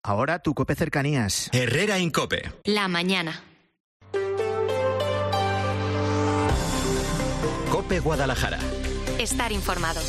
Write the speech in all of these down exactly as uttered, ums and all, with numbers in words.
Ahora tu COPE Cercanías. Herrera Incope. La mañana. COPE Guadalajara. Estar informado.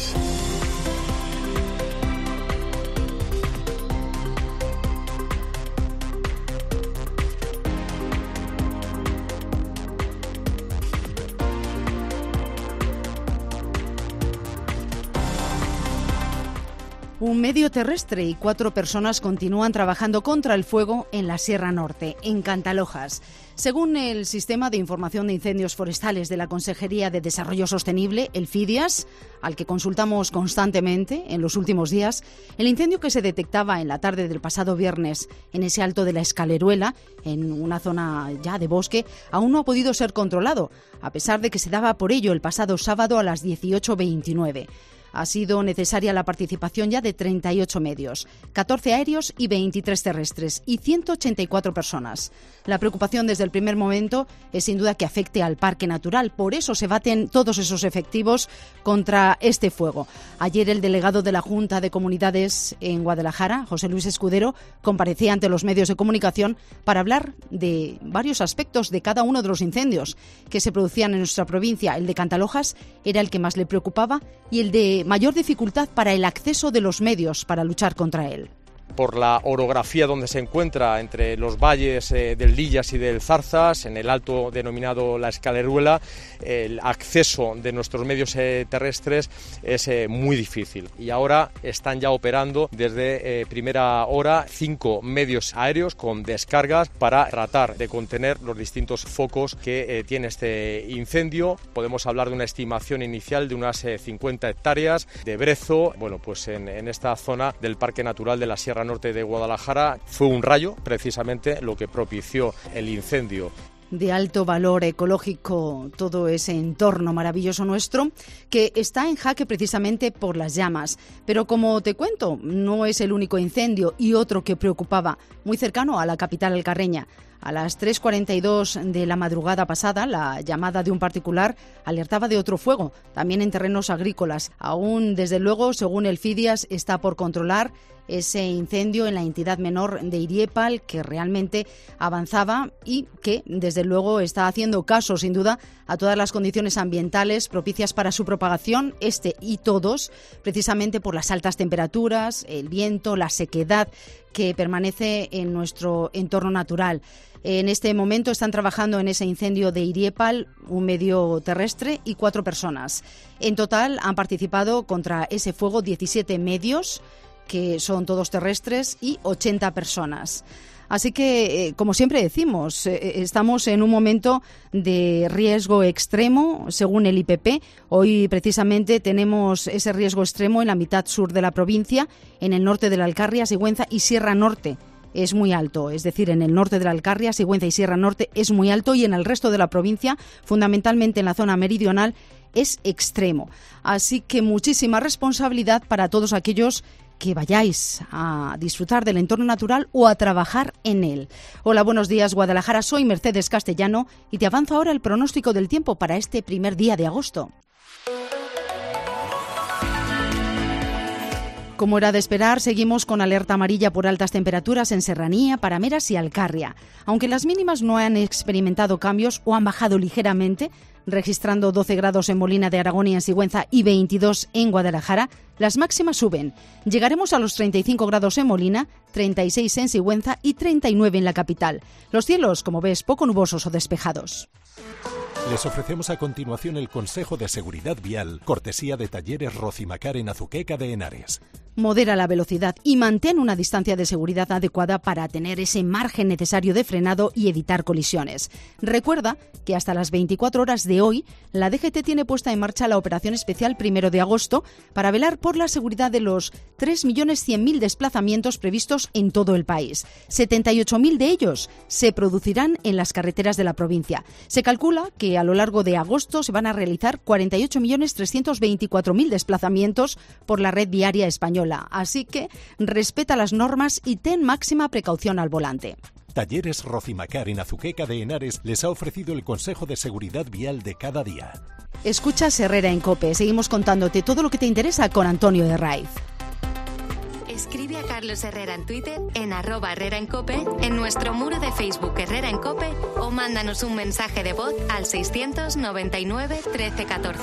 Un medio terrestre y cuatro personas continúan trabajando contra el fuego en la Sierra Norte, en Cantalojas. Según el Sistema de Información de Incendios Forestales de la Consejería de Desarrollo Sostenible, el FIDIAS, al que consultamos constantemente en los últimos días, el incendio que se detectaba en la tarde del pasado viernes en ese alto de la Escaleruela, en una zona ya de bosque, aún no ha podido ser controlado, a pesar de que se daba por ello el pasado sábado a las dieciocho veintinueve. Ha sido necesaria la participación ya de treinta y ocho medios, catorce aéreos y veintitrés terrestres y ciento ochenta y cuatro personas. La preocupación desde el primer momento es sin duda que afecte al parque natural. Por eso se baten todos esos efectivos contra este fuego. Ayer el delegado de la Junta de Comunidades en Guadalajara, José Luis Escudero, comparecía ante los medios de comunicación para hablar de varios aspectos de cada uno de los incendios que se producían en nuestra provincia. El de Cantalojas era el que más le preocupaba y el de mayor dificultad para el acceso de los medios para luchar contra él. Por la orografía donde se encuentra entre los valles eh, del Lillas y del Zarzas, en el alto denominado la Escaleruela, el acceso de nuestros medios eh, terrestres es eh, muy difícil. Y ahora están ya operando desde eh, primera hora cinco medios aéreos con descargas para tratar de contener los distintos focos que eh, tiene este incendio. Podemos hablar de una estimación inicial de unas eh, cincuenta hectáreas de brezo. Bueno, pues en, en esta zona del Parque Natural de la Sierra Norte de Guadalajara fue un rayo precisamente lo que propició el incendio. De alto valor ecológico todo ese entorno maravilloso nuestro que está en jaque precisamente por las llamas. Pero como te cuento, no es el único incendio y otro que preocupaba muy cercano a la capital alcarreña. A las tres cuarenta y dos de la madrugada pasada, la llamada de un particular alertaba de otro fuego, también en terrenos agrícolas. Aún, desde luego, según el FIDIAS, está por controlar ese incendio en la entidad menor de Iriepal, que realmente avanzaba y que, desde luego, está haciendo caso, sin duda, a todas las condiciones ambientales propicias para su propagación, este y todos, precisamente por las altas temperaturas, el viento, la sequedad que permanece en nuestro entorno natural. En este momento están trabajando en ese incendio de Iriepal un medio terrestre y cuatro personas. En total han participado contra ese fuego diecisiete medios, que son todos terrestres, y ochenta personas. Así que, eh, como siempre decimos, eh, estamos en un momento de riesgo extremo, según el I P P. Hoy, precisamente, tenemos ese riesgo extremo en la mitad sur de la provincia, en el norte de la Alcarria, Sigüenza y Sierra Norte. Es muy alto, es decir, en el norte de la Alcarria, Sigüenza y Sierra Norte es muy alto y en el resto de la provincia, fundamentalmente en la zona meridional, es extremo. Así que muchísima responsabilidad para todos aquellos que vayáis a disfrutar del entorno natural o a trabajar en él. Hola, buenos días Guadalajara, soy Mercedes Castellano y te avanzo ahora el pronóstico del tiempo para este primer día de agosto. Como era de esperar, seguimos con alerta amarilla por altas temperaturas en Serranía, Parameras y Alcarria. Aunque las mínimas no han experimentado cambios o han bajado ligeramente, registrando doce grados en Molina de Aragón y en Sigüenza y veintidós en Guadalajara, las máximas suben. Llegaremos a los treinta y cinco grados en Molina, treinta y seis en Sigüenza y treinta y nueve en la capital. Los cielos, como ves, poco nubosos o despejados. Les ofrecemos a continuación el consejo de seguridad vial, cortesía de Talleres Rocimacar en Azuqueca de Henares. Modera la velocidad y mantén una distancia de seguridad adecuada para tener ese margen necesario de frenado y evitar colisiones. Recuerda que hasta las veinticuatro horas de hoy, la D G T tiene puesta en marcha la operación especial primero de agosto para velar por la seguridad de los tres millones cien mil desplazamientos previstos en todo el país. setenta y ocho mil de ellos se producirán en las carreteras de la provincia. Se calcula que a lo largo de agosto se van a realizar cuarenta y ocho millones trescientos veinticuatro mil desplazamientos por la red viaria española. Así que respeta las normas y ten máxima precaución al volante. Talleres Rocimacar en Azuqueca de Henares les ha ofrecido el consejo de seguridad vial de cada día. Escuchas Herrera en COPE. Seguimos contándote todo lo que te interesa con Antonio de Raiz. Escribe a Carlos Herrera en Twitter, en arroba Herrera en Cope, en nuestro muro de Facebook Herrera en Cope o mándanos un mensaje de voz al seiscientos noventa y nueve trece catorce.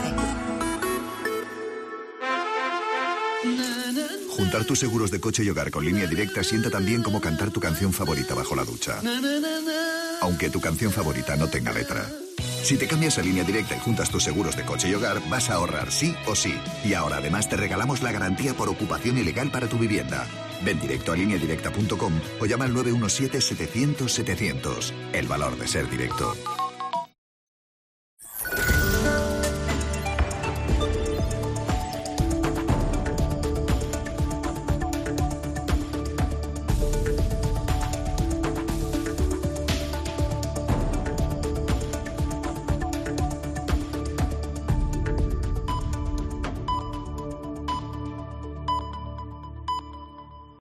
Juntar tus seguros de coche y hogar con Línea Directa sienta tan bien como cantar tu canción favorita bajo la ducha. Aunque tu canción favorita no tenga letra. Si te cambias a Línea Directa y juntas tus seguros de coche y hogar, vas a ahorrar sí o sí. Y ahora además te regalamos la garantía por ocupación ilegal para tu vivienda. Ven directo a línea directa punto com o llama al nueve uno siete setecientos setecientos. El valor de ser directo.